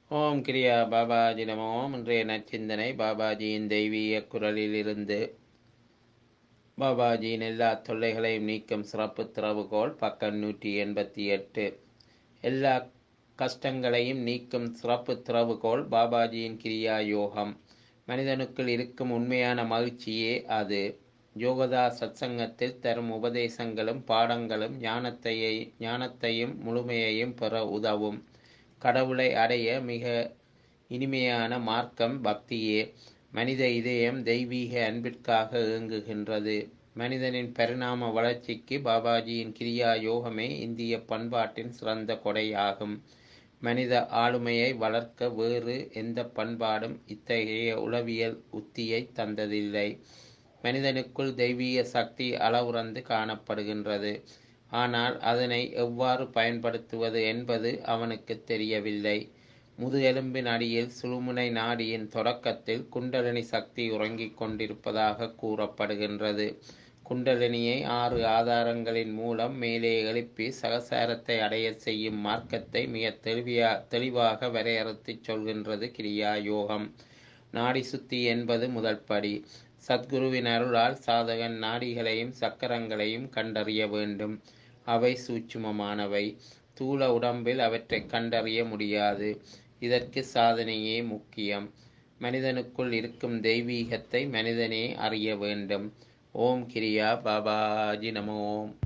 ஓம் கிரியா பாபாஜி நமோ. இன்றைய நற்சிந்தனை பாபாஜியின் தெய்வீக குரலிலிருந்து. பாபாஜியின் எல்லா தொல்லைகளையும் நீக்கும் சிறப்பு திறவுகோல், பக்கம் 188. எல்லா கஷ்டங்களையும் நீக்கும் சிறப்பு திறவுகோல் பாபாஜியின் கிரியா யோகம். மனிதனுக்குள் இருக்கும் உண்மையான மகிழ்ச்சியே அது. யோகதா சத்சங்கத்தில் தரும் உபதேசங்களும் பாடங்களும் ஞானத்தையும் முழுமையையும் பெற உதவும். கடவுளை அடைய மிக இனிமையான மார்க்கம் பக்தியே. மனித இதயம் தெய்வீக அன்பிற்காக ஏங்குகின்றது. மனிதனின் பரிணாம வளர்ச்சிக்கு பாபாஜியின் கிரியா யோகமே இந்திய பண்பாட்டின் சிறந்த கொடையாகும். மனித ஆளுமையை வளர்க்க வேறு எந்த பண்பாடும் இத்தகைய உளவியல் உத்தியை தந்ததில்லை. மனிதனுக்குள் தெய்வீக சக்தி அளவுறந்து காணப்படுகின்றது. ஆனால் அதனை எவ்வாறு பயன்படுத்துவது என்பது அவனுக்கு தெரியவில்லை. முதுகெலும்பின் அடியில் சுழுமுனை நாடியின் தொடக்கத்தில் குண்டலினி சக்தி உறங்கிக் கொண்டிருப்பதாக கூறப்படுகின்றது. குண்டலினியை 6 ஆதாரங்களின் மூலம் மேலே எழுப்பி சகசாரத்தை அடைய செய்யும் மார்க்கத்தை மிக தெளிவாக வரையறுத்து சொல்கின்றது கிரியா யோகம். நாடி சுத்தி என்பது முதல் படி. சத்குருவின் அருளால் சாதகன் நாடிகளையும் சக்கரங்களையும் கண்டறிய வேண்டும். அவை சூட்சுமமானவை. தூள உடம்பில் அவற்றை கண்டறிய முடியாது. இதற்கு சாதனையே முக்கியம். மனிதனுக்குள் இருக்கும் தெய்வீகத்தை மனிதனே அறிய வேண்டும். ஓம் கிரியா பாபாஜி நமோ.